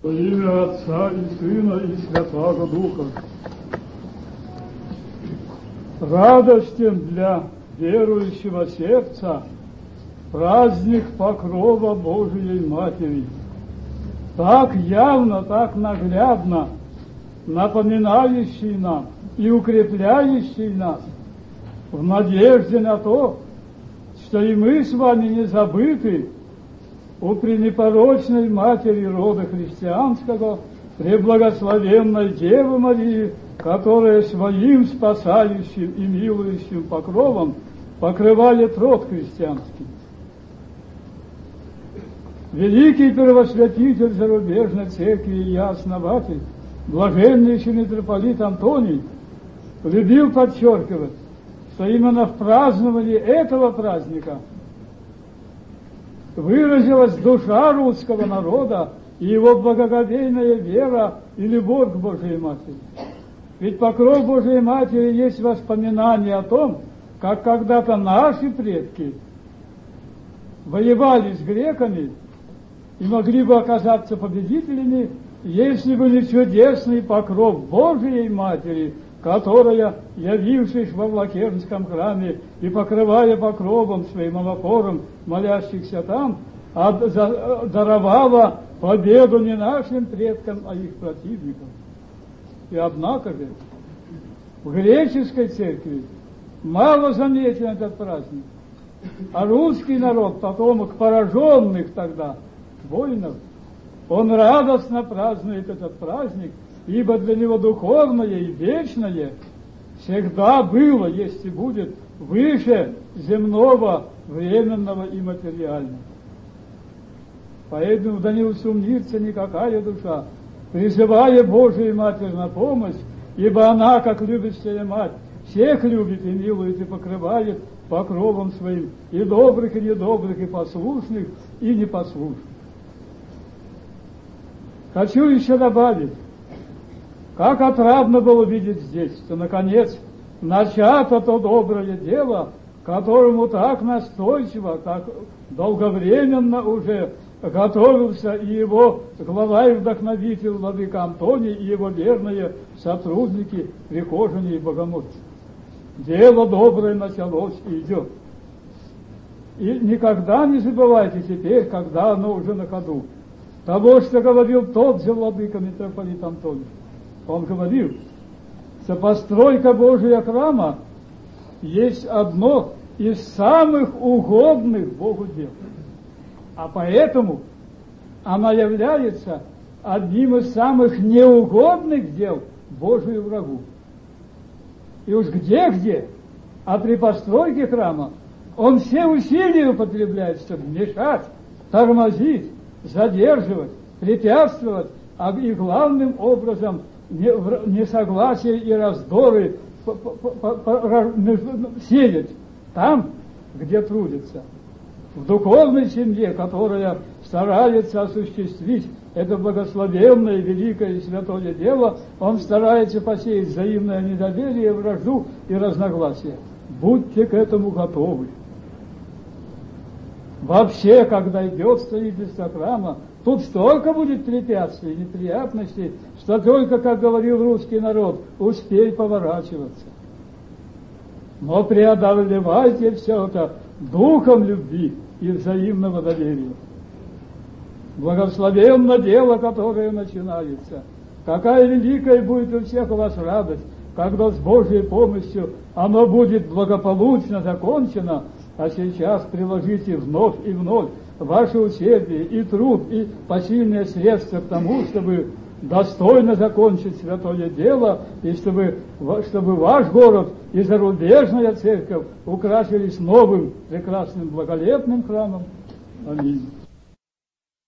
Во имя Отца и Сына и Святого Духа. Радостен для верующего сердца праздник покрова Божией Матери. Так явно, так наглядно напоминающий нам и укрепляющий нас в надежде на то, что и мы с вами не забыты у пренепорочной Матери рода христианского, преблагословенной Девы Марии, которая своим спасающим и милующим покровом покрывает род христианский. Великий первосвятитель зарубежной церкви и я основатель, блаженнейший митрополит Антоний, любил подчеркивать, что именно в праздновании этого праздника выразилась душа русского народа и его благоговейная вера и любовь к Божией Матери. Ведь покров Божией Матери есть воспоминание о том, как когда-то наши предки воевали с греками и могли бы оказаться победителями, если бы не чудесный покров Божией Матери, которая, явившись во Влакернском храме и покрывая покровом своим амафором молящихся там, даровала победу не нашим предкам, а их противникам. И однако же в греческой церкви мало заметен этот праздник, а русский народ, потомок пораженных тогда воинов, он радостно празднует этот праздник, ибо для него духовное и вечное всегда было, есть и будет, выше земного, временного и материального. Поэтому да не усомнится никакая душа, призывая Божию Матерь на помощь, ибо она, как любящая мать, всех любит и милует, и покрывает покровом своим и добрых, и недобрых, и послушных, и непослушных. Хочу еще добавить, как отрадно было видеть здесь, что, наконец, начато то доброе дело, которому так настойчиво, так долговременно уже готовился и его глава и вдохновитель владыка Антоний, и его верные сотрудники, прихожане и богомольцы. Дело доброе началось и идет. И никогда не забывайте теперь, когда оно уже на ходу, того, что говорил тот же владыка митрополит Антоний. Он говорил, что постройка Божия храма есть одно из самых угодных Богу дел. А поэтому она является одним из самых неугодных дел Божию врагу. И уж где-где, а при постройке храма он все усилия употребляет, чтобы мешать, тормозить, задерживать, препятствовать, и главным образом несогласие и раздоры сеять там, где трудится. В духовной семье, которая старается осуществить это благословенное, великое и святое дело, он старается посеять взаимное недоверие, вражду и разногласия. Будьте к этому готовы. Вообще, когда идет строительство храма, тут столько будет препятствий, неприятностей, что только, как говорил русский народ, успей поворачиваться. Но преодолевайте все это духом любви и взаимного доверия. Благословенно дело, которое начинается. Какая великая будет у всех у вас радость, когда с Божьей помощью оно будет благополучно закончено. А сейчас приложите вновь и вновь ваше усердие и труд, и посильные средства к тому, чтобы достойно закончить святое дело, и чтобы ваш город и зарубежная церковь украсились новым, прекрасным, благолепным храмом. Аминь.